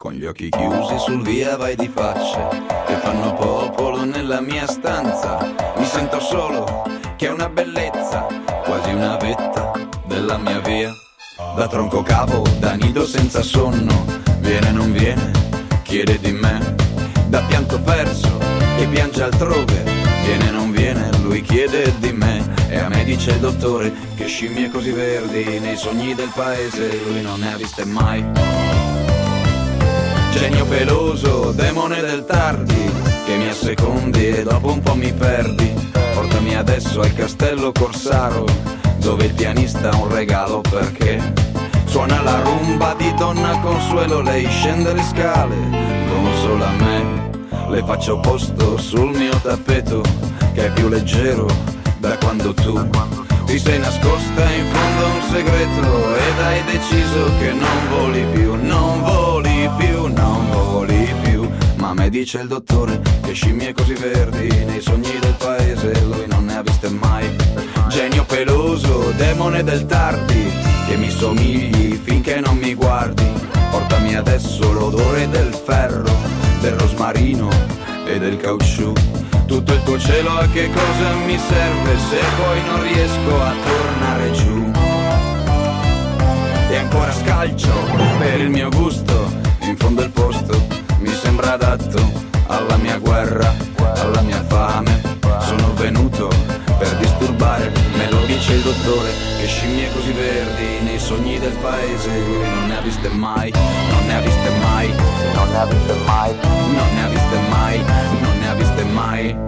con gli occhi chiusi sul via vai di facce che fanno popolo nella mia stanza. Mi sento solo, che è una bellezza, quasi una vetta della mia via. Da tronco cavo, da nido senza sonno, viene non viene, chiede di me. Da pianto perso, che piange altrove, viene non viene, lui chiede di me. E a me dice il dottore che scimmie così verdi nei sogni del paese lui non ne ha viste mai. Genio peloso, demone del tardi, che mi assecondi e dopo un po' mi perdi. Portami adesso al castello Corsaro, dove il pianista ha un regalo perché suona la rumba di Donna Consuelo. Lei scende le scale, consola me, le faccio posto sul mio tappeto che è più leggero da quando tu ti sei nascosta in fondo a un segreto ed hai deciso che non voli più, non voli più, non voli più. Ma me dice il dottore che scimmie così verdi nei sogni del paese lui non ne ha viste mai. Genio peloso, demone del tardi, che mi somigli finché non mi guardi. Portami adesso l'odore del ferro, del rosmarino e del caucciù. Tutto il tuo cielo a che cosa mi serve se poi non riesco a tornare giù. E ancora scalcio per il mio gusto, in fondo il posto mi sembra adatto alla mia guerra, alla mia fame. Sono venuto per disturbare, me lo dice il dottore, che scimmie così verdi nei sogni del paese lui non ne ha viste mai, non ne ha viste mai, non ne ha viste mai, non ne ha viste mai, non ne ha viste mai.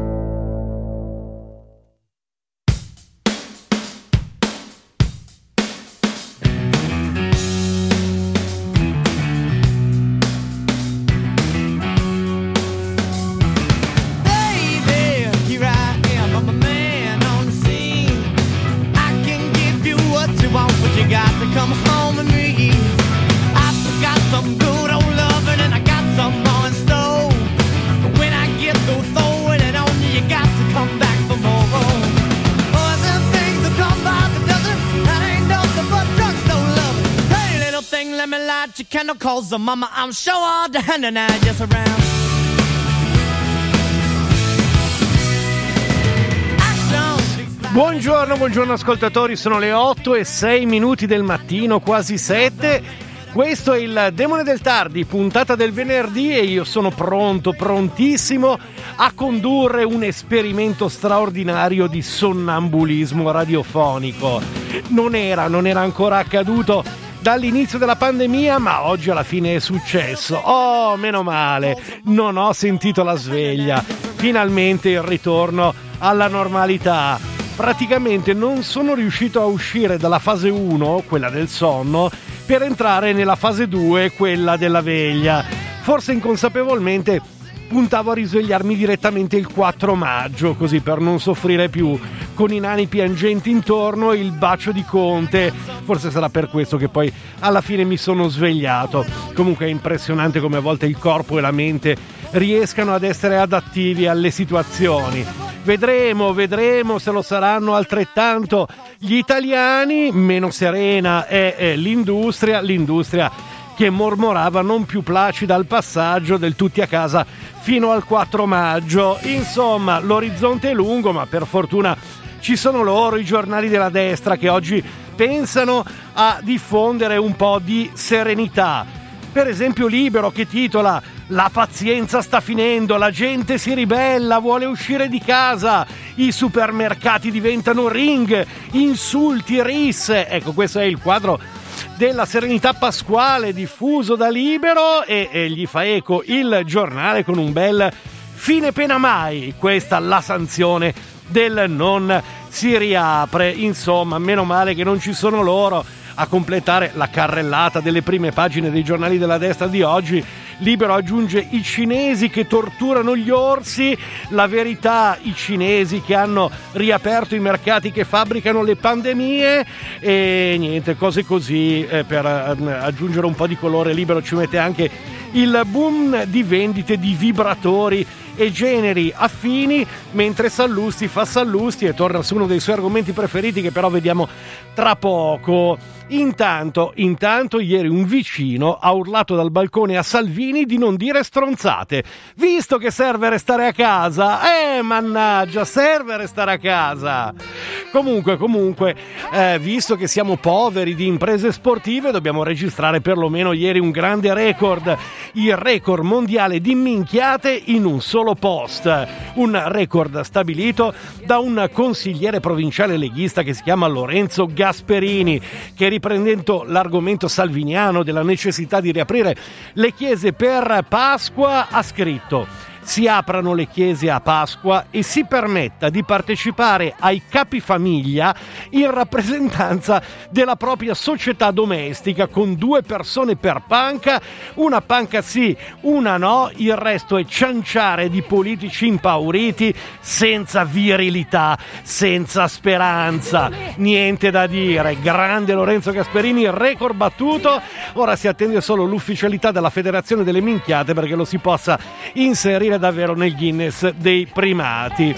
Cause mama, I'm sure all the hand and I just around. Buongiorno ascoltatori, sono le 8:06 del mattino, quasi 7. Questo è il Demone del Tardi, puntata del venerdì, e io sono prontissimo a condurre un esperimento straordinario di sonnambulismo radiofonico. Non era ancora accaduto dall'inizio della pandemia, ma oggi alla fine è successo. Oh, meno male, non ho sentito la sveglia. Finalmente il ritorno alla normalità. Praticamente non sono riuscito a uscire dalla fase 1, quella del sonno, per entrare nella fase 2, quella della veglia. Forse inconsapevolmente puntavo a risvegliarmi direttamente il 4 maggio, così per non soffrire più con i nani piangenti intorno, il bacio di Conte. Forse sarà per questo che poi alla fine mi sono svegliato. Comunque è impressionante come a volte il corpo e la mente riescano ad essere adattivi alle situazioni. Vedremo se lo saranno altrettanto gli italiani. Meno serena è l'industria che mormorava non più placida al passaggio del tutti a casa fino al 4 maggio. Insomma, l'orizzonte è lungo, ma per fortuna ci sono loro, i giornali della destra, che oggi pensano a diffondere un po' di serenità. Per esempio Libero, che titola "La pazienza sta finendo, la gente si ribella, vuole uscire di casa, i supermercati diventano ring, insulti, risse". Ecco, questo è il quadro della serenità pasquale diffuso da Libero, e gli fa eco il giornale con un bel "fine pena mai", questa la sanzione del non si riapre. Insomma, meno male che non ci sono loro a completare la carrellata delle prime pagine dei giornali della destra di oggi. Libero aggiunge "i cinesi che torturano gli orsi", La Verità "i cinesi che hanno riaperto i mercati che fabbricano le pandemie", e niente, cose così. Per aggiungere un po' di colore, Libero ci mette anche il boom di vendite di vibratori e generi affini, mentre Sallusti fa Sallusti e torna su uno dei suoi argomenti preferiti che però vediamo tra poco. Intanto ieri un vicino ha urlato dal balcone a Salvini di non dire stronzate, visto che serve restare a casa. Mannaggia, serve restare a casa. Comunque, visto che siamo poveri di imprese sportive, dobbiamo registrare perlomeno ieri un grande record, il record mondiale di minchiate in un solo post, un record stabilito da un consigliere provinciale leghista che si chiama Lorenzo Gasperini, che riprendendo l'argomento salviniano della necessità di riaprire le chiese per Pasqua ha scritto: si aprano le chiese a Pasqua e si permetta di partecipare ai capifamiglia in rappresentanza della propria società domestica con 2 persone per panca, una panca sì, una no, il resto è cianciare di politici impauriti senza virilità, senza speranza, niente da dire. Grande Lorenzo Gasperini, record battuto. Ora si attende solo l'ufficialità della Federazione delle Minchiate perché lo si possa inserire davvero nel Guinness dei primati.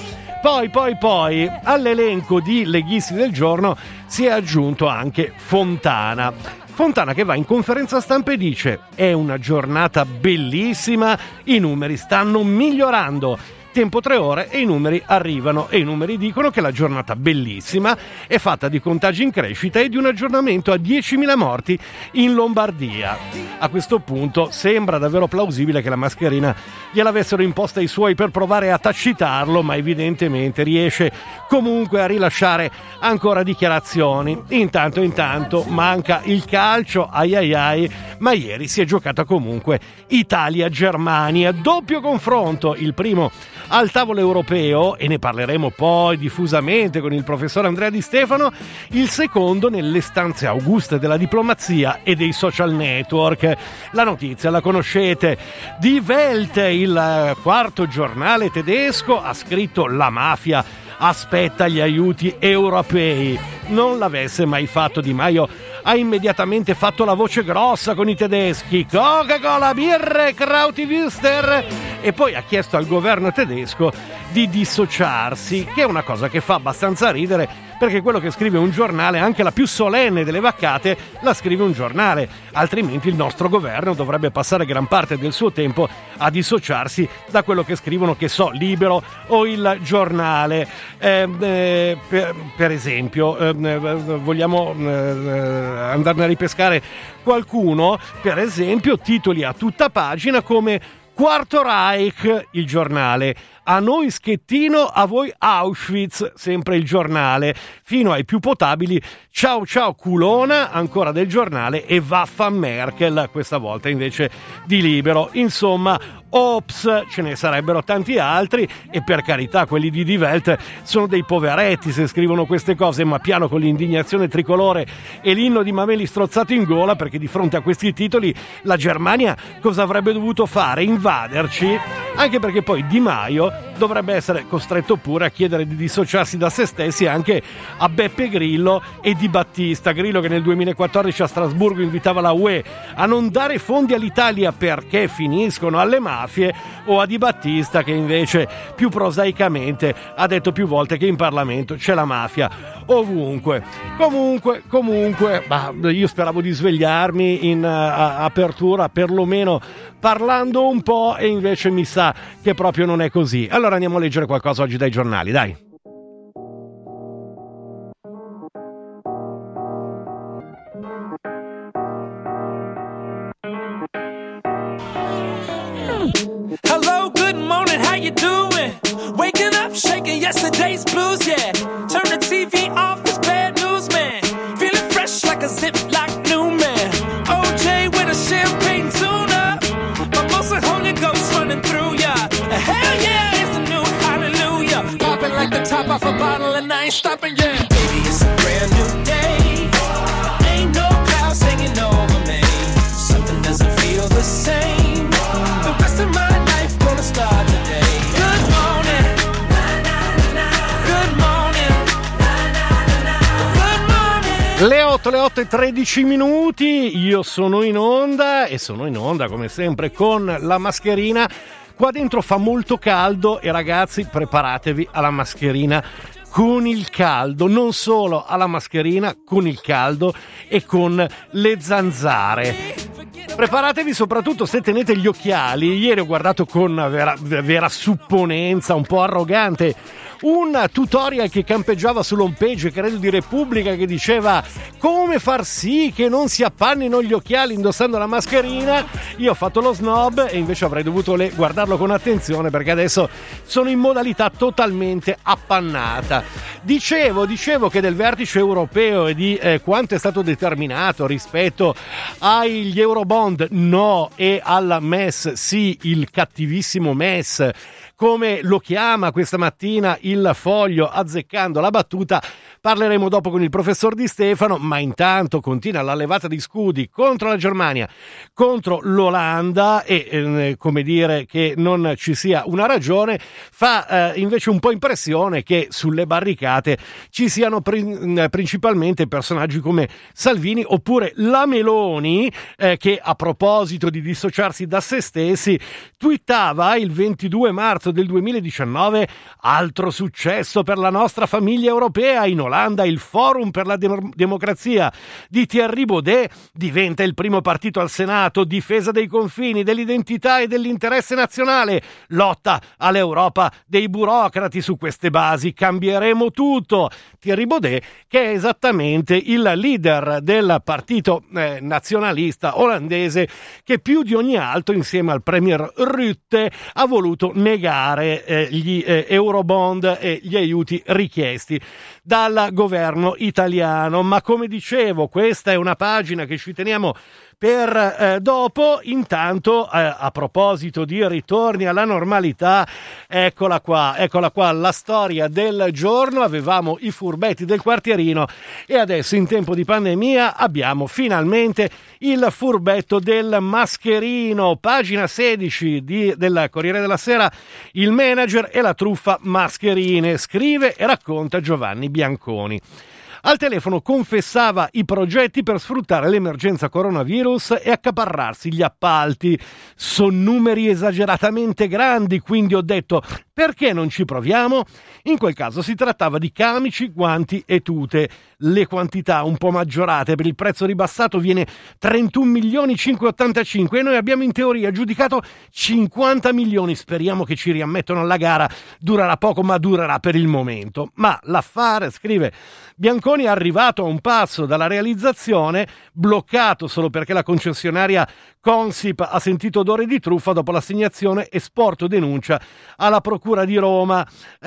Poi all'elenco di leghisti del giorno si è aggiunto anche Fontana che va in conferenza stampa e dice: è una giornata bellissima, i numeri stanno migliorando. Tempo 3 ore e i numeri arrivano e i numeri dicono che la giornata bellissima è fatta di contagi in crescita e di un aggiornamento a 10.000 morti in Lombardia. A questo punto sembra davvero plausibile che la mascherina gliel'avessero imposta i suoi per provare a tacitarlo, ma evidentemente riesce comunque a rilasciare ancora dichiarazioni. Intanto manca il calcio, ma ieri si è giocata comunque Italia-Germania, doppio confronto, il primo al tavolo europeo, e ne parleremo poi diffusamente con il professor Andrea Di Stefano, il secondo nelle stanze auguste della diplomazia e dei social network. La notizia la conoscete: Die Welt, il quarto giornale tedesco, ha scritto: la mafia aspetta gli aiuti europei. Non l'avesse mai fatto Di Maio, ha immediatamente fatto la voce grossa con i tedeschi: Coca-Cola, birre, Krautiwürster, e poi ha chiesto al governo tedesco di dissociarsi, che è una cosa che fa abbastanza ridere, perché quello che scrive un giornale, anche la più solenne delle vaccate, la scrive un giornale, altrimenti il nostro governo dovrebbe passare gran parte del suo tempo a dissociarsi da quello che scrivono, che so, Libero o il Giornale. Per esempio, vogliamo andarne a ripescare qualcuno, per esempio titoli a tutta pagina come Quarto Reich, il Giornale, a noi Schettino, a voi Auschwitz, sempre il Giornale, fino ai più potabili ciao culona, ancora del Giornale, e vaffa Merkel, questa volta invece di Libero. Insomma, ops, ce ne sarebbero tanti altri, e per carità quelli di Die Welt sono dei poveretti se scrivono queste cose, ma piano con l'indignazione tricolore e l'inno di Mameli strozzato in gola, perché di fronte a questi titoli la Germania cosa avrebbe dovuto fare? Invaderci? Anche perché poi Di Maio dovrebbe essere costretto pure a chiedere di dissociarsi da se stessi anche a Beppe Grillo e Di Battista. Grillo che nel 2014 a Strasburgo invitava la UE a non dare fondi all'Italia perché finiscono alle mafie, o a Di Battista che invece più prosaicamente ha detto più volte che in Parlamento c'è la mafia ovunque. Comunque, io speravo di svegliarmi in apertura, perlomeno parlando un po', e invece mi sa che proprio non è così. Allora andiamo a leggere qualcosa oggi dai giornali, dai. Hello, good morning, how you doing? Waking up, shaking yesterday's blues, yeah. Turn the TV off, it's bad news, man. Feeling fresh like a Ziploc new man. OJ with a champagne tune-up. Mimosa, Holy Ghost running through ya. Hell yeah, it's a new hallelujah. Popping like the top off a bottle and I ain't stopping, yeah. Baby, it's a brand new day. Ain't no clouds hanging over me. Something doesn't feel the same. The rest of my life gonna start today. Good morning. Good morning. Good morning. Le 8 e 13 minuti, io sono in onda, e sono in onda come sempre con la mascherina. Qua dentro fa molto caldo e ragazzi preparatevi alla mascherina con il caldo, non solo alla mascherina, con il caldo e con le zanzare. Preparatevi soprattutto se tenete gli occhiali. Ieri ho guardato con vera supponenza, un po' arrogante, un tutorial che campeggiava sull'home page, credo di Repubblica, che diceva come far sì che non si appannino gli occhiali indossando la mascherina. Io ho fatto lo snob e invece avrei dovuto guardarlo con attenzione, perché adesso sono in modalità totalmente appannata. Dicevo che del vertice europeo e di quanto è stato determinato rispetto agli Eurobond no e al MES sì, il cattivissimo MES, come lo chiama questa mattina il Foglio azzeccando la battuta. Parleremo dopo con il professor Di Stefano, ma intanto continua la levata di scudi contro la Germania, contro l'Olanda e come dire che non ci sia una ragione. Fa invece un po' impressione che sulle barricate ci siano principalmente personaggi come Salvini oppure la Meloni, che a proposito di dissociarsi da se stessi twittava il 22 marzo del 2019: altro successo per la nostra famiglia europea, in Olanda il Forum per la Democrazia di Thierry Baudet diventa il primo partito al Senato, difesa dei confini, dell'identità e dell'interesse nazionale, lotta all'Europa dei burocrati. Su queste basi cambieremo tutto. Thierry Baudet, che è esattamente il leader del partito nazionalista olandese, che più di ogni altro insieme al premier Rutte ha voluto negare gli Eurobond e gli aiuti richiesti dal governo italiano. Ma come dicevo, questa è una pagina che ci teniamo per dopo. Intanto a proposito di ritorni alla normalità, eccola qua la storia del giorno. Avevamo i furbetti del quartierino e adesso in tempo di pandemia abbiamo finalmente il furbetto del mascherino. Pagina 16 del Corriere della Sera, il manager e la truffa mascherine, scrive e racconta Giovanni Bianconi. Al telefono confessava i progetti per sfruttare l'emergenza coronavirus e accaparrarsi gli appalti. Sono numeri esageratamente grandi, quindi ho detto: perché non ci proviamo? In quel caso si trattava di camici, guanti e tute. Le quantità un po' maggiorate per il prezzo ribassato viene 31.585.000 e noi abbiamo in teoria giudicato 50 milioni. Speriamo che ci riammettano alla gara. Durerà poco, ma durerà per il momento. Ma l'affare, scrive Bianconi, è arrivato a un passo dalla realizzazione, bloccato solo perché la concessionaria Consip ha sentito odore di truffa dopo l'assegnazione e sporto denuncia alla Procura di Roma.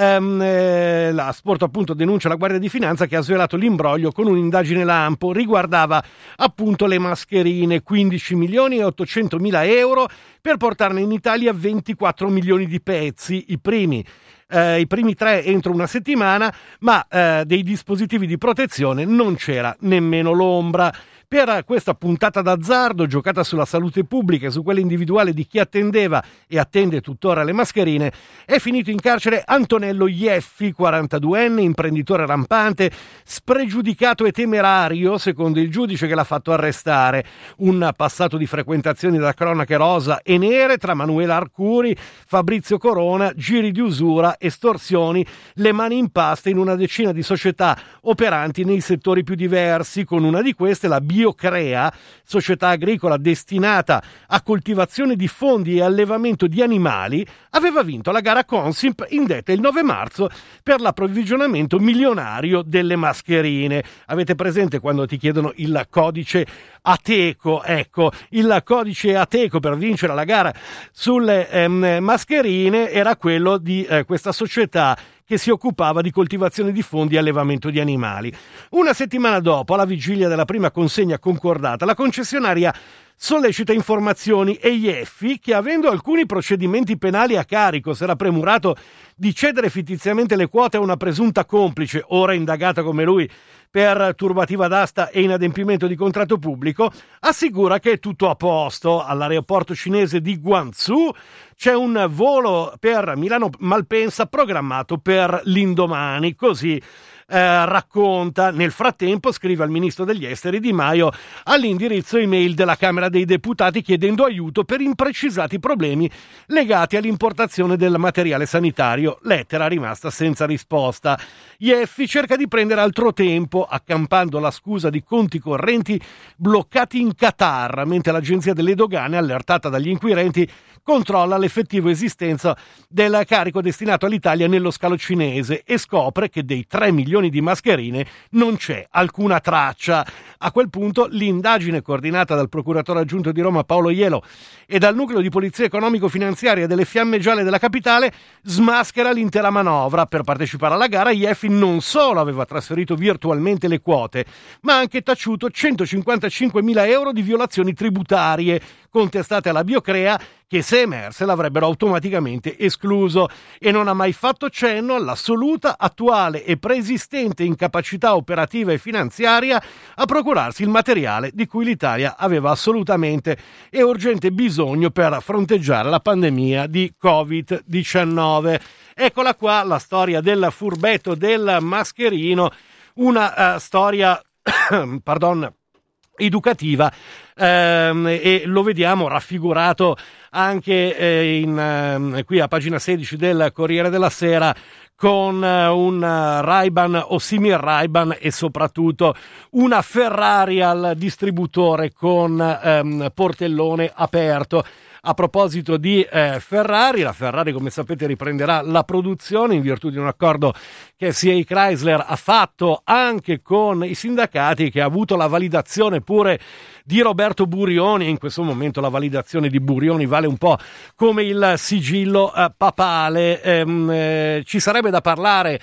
La Sporto appunto denuncia la Guardia di Finanza, che ha svelato l'imbroglio con un'indagine lampo. Riguardava appunto le mascherine, 15.800.000 euro per portarne in Italia 24 milioni di pezzi, i primi 3 entro una settimana, ma dei dispositivi di protezione non c'era nemmeno l'ombra. Per questa puntata d'azzardo giocata sulla salute pubblica e su quella individuale di chi attendeva e attende tuttora le mascherine, è finito in carcere Antonello Ieffi, 42enne, imprenditore rampante, spregiudicato e temerario, secondo il giudice che l'ha fatto arrestare. Un passato di frequentazioni da cronache rosa e nere tra Manuela Arcuri, Fabrizio Corona, giri di usura, estorsioni, le mani in pasta in una decina di società operanti nei settori più diversi. Con una di queste, la Biocrea, società agricola destinata a coltivazione di fondi e allevamento di animali, aveva vinto la gara Consip indetta il 9 marzo per l'approvvigionamento milionario delle mascherine. Avete presente quando ti chiedono il codice Ateco? Ecco, il codice Ateco per vincere la gara sulle mascherine era quello di questa società che si occupava di coltivazione di fondi e allevamento di animali. Una settimana dopo, alla vigilia della prima consegna concordata, la concessionaria sollecita informazioni e Ieffi, che avendo alcuni procedimenti penali a carico, si era premurato di cedere fittiziamente le quote a una presunta complice, ora indagata come lui per turbativa d'asta e inadempimento di contratto pubblico, assicura che è tutto a posto. All'aeroporto cinese di Guangzhou c'è un volo per Milano Malpensa programmato per l'indomani, così racconta. Nel frattempo scrive al ministro degli esteri Di Maio all'indirizzo email della Camera dei Deputati chiedendo aiuto per imprecisati problemi legati all'importazione del materiale sanitario, lettera rimasta senza risposta. Ieffi cerca di prendere altro tempo accampando la scusa di conti correnti bloccati in Qatar, mentre l'agenzia delle dogane, allertata dagli inquirenti, controlla l'effettiva esistenza del carico destinato all'Italia nello scalo cinese e scopre che dei 3 milioni di mascherine non c'è alcuna traccia. A quel punto l'indagine coordinata dal procuratore aggiunto di Roma Paolo Ielo e dal nucleo di polizia economico-finanziaria delle Fiamme Gialle della capitale smaschera l'intera manovra. Per partecipare alla gara Ieffi non solo aveva trasferito virtualmente le quote, ma ha anche taciuto 155.000 euro di violazioni tributarie contestate alla Biocrea, che se emerse l'avrebbero automaticamente escluso, e non ha mai fatto cenno all'assoluta, attuale e preesistente incapacità operativa e finanziaria a procurarsi il materiale di cui l'Italia aveva assolutamente e urgente bisogno per fronteggiare la pandemia di Covid-19. Eccola qua la storia del furbetto del mascherino, una storia educativa, e lo vediamo raffigurato anche qui a pagina 16 del Corriere della Sera con un Ray-Ban o simil Ray-Ban e soprattutto una Ferrari al distributore con portellone aperto. A proposito di Ferrari, la Ferrari come sapete riprenderà la produzione in virtù di un accordo che CA Chrysler ha fatto anche con i sindacati, che ha avuto la validazione pure di Roberto Burioni. In questo momento la validazione di Burioni vale un po' come il sigillo papale. Ci sarebbe da parlare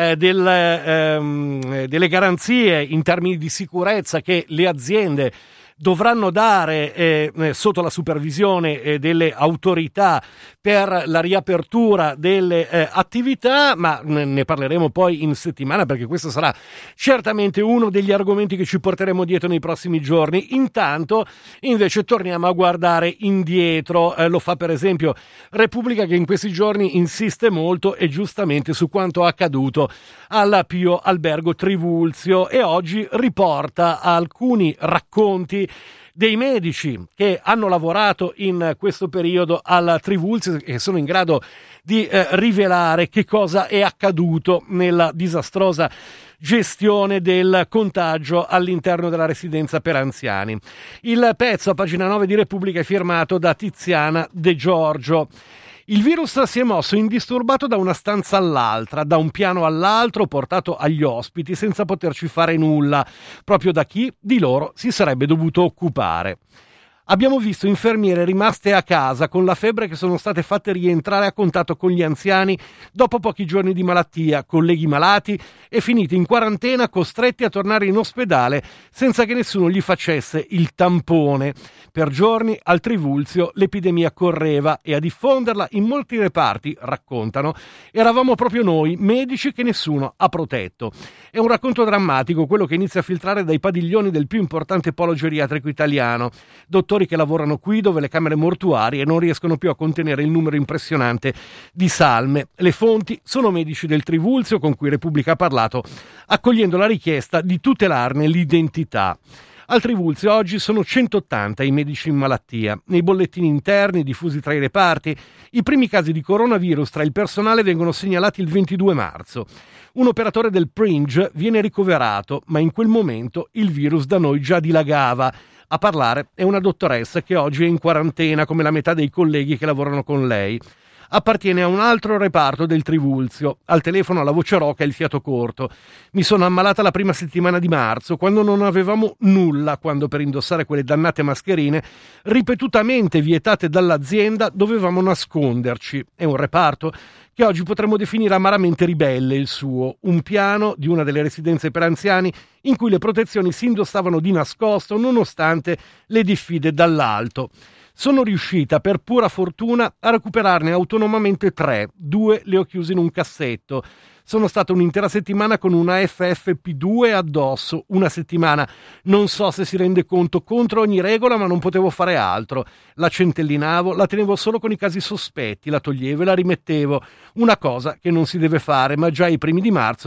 delle garanzie in termini di sicurezza che le aziende dovranno dare sotto la supervisione delle autorità per la riapertura delle attività, ma ne parleremo poi in settimana, perché questo sarà certamente uno degli argomenti che ci porteremo dietro nei prossimi giorni. Intanto invece torniamo a guardare indietro, lo fa per esempio Repubblica, che in questi giorni insiste molto e giustamente su quanto accaduto al Pio Albergo Trivulzio, e oggi riporta alcuni racconti dei medici che hanno lavorato in questo periodo al Trivulzio e che sono in grado di rivelare che cosa è accaduto nella disastrosa gestione del contagio all'interno della residenza per anziani. Il pezzo a pagina 9 di Repubblica è firmato da Tiziana De Giorgio. Il virus si è mosso indisturbato da una stanza all'altra, da un piano all'altro, portato agli ospiti senza poterci fare nulla, proprio da chi di loro si sarebbe dovuto occupare. Abbiamo visto infermiere rimaste a casa con la febbre che sono state fatte rientrare a contatto con gli anziani dopo pochi giorni di malattia, colleghi malati e finiti in quarantena costretti a tornare in ospedale senza che nessuno gli facesse il tampone. Per giorni al Trivulzio l'epidemia correva e a diffonderla in molti reparti, raccontano, eravamo proprio noi, medici che nessuno ha protetto. È un racconto drammatico quello che inizia a filtrare dai padiglioni del più importante polo geriatrico italiano. Dottori che lavorano qui, dove le camere mortuarie non riescono più a contenere il numero impressionante di salme. Le fonti sono medici del Trivulzio con cui Repubblica ha parlato, accogliendo la richiesta di tutelarne l'identità. Al Trivulzio oggi sono 180 i medici in malattia. Nei bollettini interni diffusi tra i reparti, i primi casi di coronavirus tra il personale vengono segnalati il 22 marzo. Un operatore del Pringe viene ricoverato, ma in quel momento il virus da noi già dilagava. A parlare è una dottoressa che oggi è in quarantena, come la metà dei colleghi che lavorano con lei. Appartiene a un altro reparto del Trivulzio. Al telefono la voce roca e il fiato corto. Mi sono ammalata la prima settimana di marzo, quando non avevamo nulla, quando per indossare quelle dannate mascherine, ripetutamente vietate dall'azienda, dovevamo nasconderci. È un reparto che oggi potremmo definire amaramente ribelle il suo, un piano di una delle residenze per anziani in cui le protezioni si indossavano di nascosto nonostante le diffide dall'alto. Sono riuscita, per pura fortuna, a recuperarne autonomamente 3, 2 le ho chiuse in un cassetto. Sono stata un'intera settimana con una FFP2 addosso, una settimana. Non so se si rende conto, contro ogni regola, ma non potevo fare altro. La centellinavo, la tenevo solo con i casi sospetti, la toglievo e la rimettevo. Una cosa che non si deve fare, ma già ai primi di marzo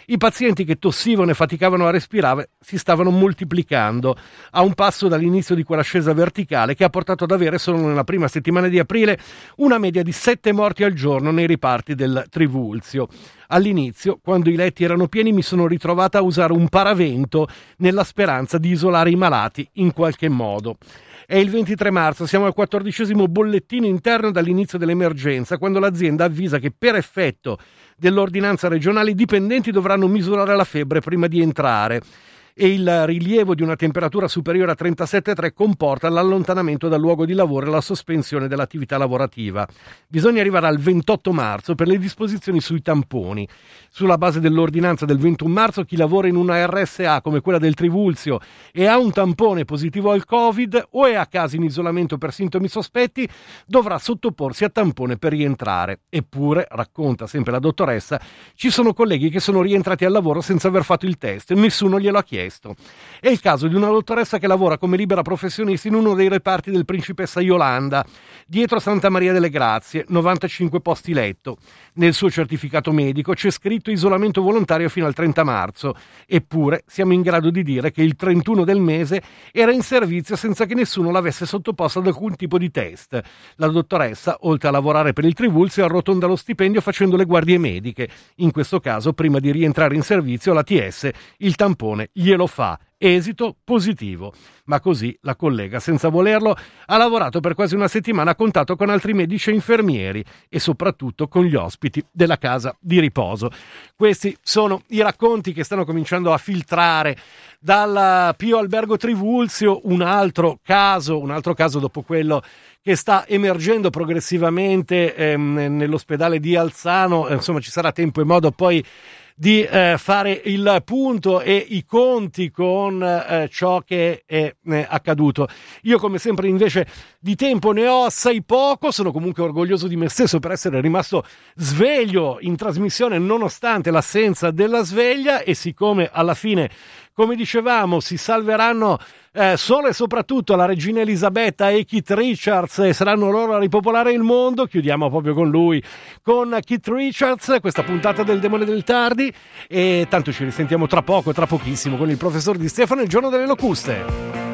I pazienti che tossivano e faticavano a respirare si stavano moltiplicando a un passo dall'inizio di quell'ascesa verticale che ha portato ad avere solo nella prima settimana di aprile una media di 7 morti al giorno nei riparti del Trivulzio. All'inizio, quando i letti erano pieni, mi sono ritrovata a usare un paravento nella speranza di isolare i malati in qualche modo. È il 23 marzo, siamo al 14° bollettino interno dall'inizio dell'emergenza, quando l'azienda avvisa che per effetto dell'ordinanza regionale i dipendenti dovranno misurare la febbre prima di entrare e il rilievo di una temperatura superiore a 37,3 comporta l'allontanamento dal luogo di lavoro e la sospensione dell'attività lavorativa. Bisogna arrivare al 28 marzo per le disposizioni sui tamponi. Sulla base dell'ordinanza del 21 marzo chi lavora in una RSA come quella del Trivulzio e ha un tampone positivo al Covid o è a casa in isolamento per sintomi sospetti dovrà sottoporsi a tampone per rientrare. Eppure, racconta sempre la dottoressa, ci sono colleghi che sono rientrati al lavoro senza aver fatto il test, nessuno glielo ha chiesto. È il caso di una dottoressa che lavora come libera professionista in uno dei reparti del Principessa Yolanda, dietro Santa Maria delle Grazie, 95 posti letto. Nel suo certificato medico c'è scritto isolamento volontario fino al 30 marzo, eppure siamo in grado di dire che il 31 del mese era in servizio senza che nessuno l'avesse sottoposto ad alcun tipo di test. La dottoressa, oltre a lavorare per il Trivulzio, arrotonda lo stipendio facendo le guardie mediche. In questo caso, prima di rientrare in servizio, l'ATS il tampone glielo fa. Esito positivo, ma così la collega, senza volerlo, ha lavorato per quasi una settimana a contatto con altri medici e infermieri e soprattutto con gli ospiti della casa di riposo. Questi sono i racconti che stanno cominciando a filtrare dal Pio Albergo Trivulzio, un altro caso dopo quello che sta emergendo progressivamente nell'ospedale di Alzano. Insomma, ci sarà tempo e modo poi di fare il punto e i conti con ciò che è accaduto. Io, come sempre, invece di tempo ne ho assai poco. Sono comunque orgoglioso di me stesso per essere rimasto sveglio in trasmissione nonostante l'assenza della sveglia, e siccome alla fine, come dicevamo, si salveranno solo e soprattutto la regina Elisabetta e Keith Richards e saranno loro a ripopolare il mondo, chiudiamo proprio con lui, con Keith Richards, questa puntata del Demone del Tardi, e tanto ci risentiamo tra poco, tra pochissimo, con il professor Di Stefano, il giorno delle locuste.